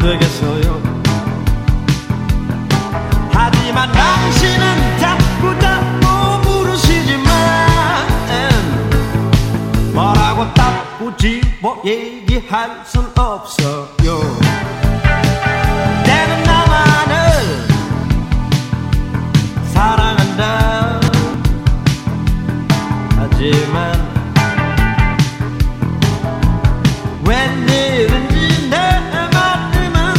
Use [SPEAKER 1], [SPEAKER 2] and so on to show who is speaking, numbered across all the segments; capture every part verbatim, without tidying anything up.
[SPEAKER 1] 되겠어요. 하지만 당신은 자꾸 자꾸 물으시지만 뭐라고 딱 집어 얘기할 순 없어요. 내는 나만을 사랑한다. 하지만 웬일인지 내 마음은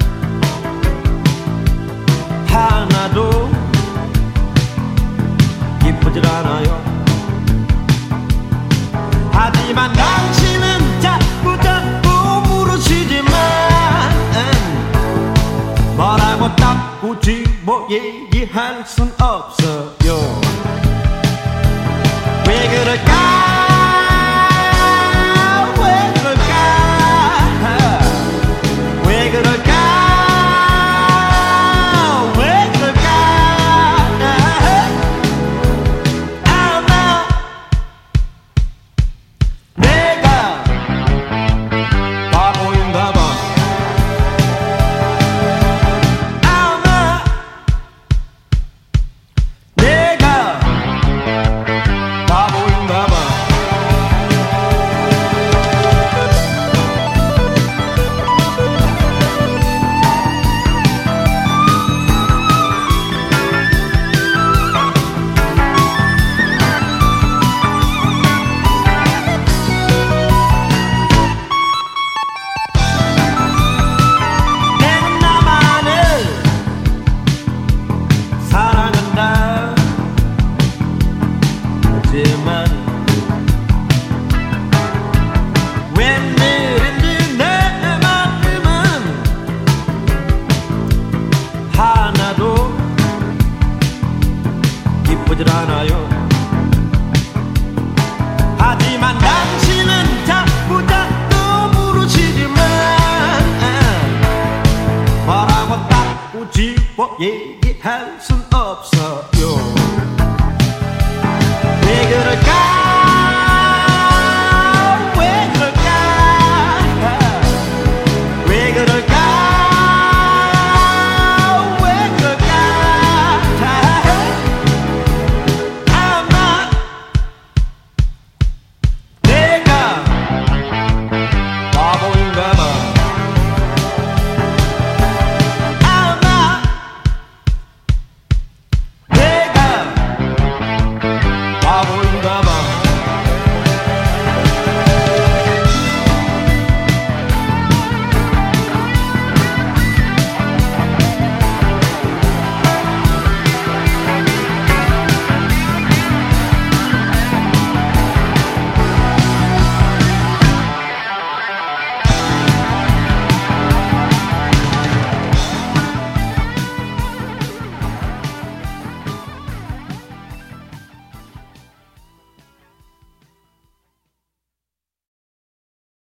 [SPEAKER 1] 하나도 기쁘질 않아요. 하지만 당신은 자꾸 자꾸 물으시지만 뭐라고 딱 꼬집어 얘기할 순 없어요. 왜 그럴까? 웬일인지 내 마음은 하나도 기쁘질 않아요. 하지만 당신은 자꾸 자꾸 물으시지만 뭐라고 딱 꼬집어 얘기할 순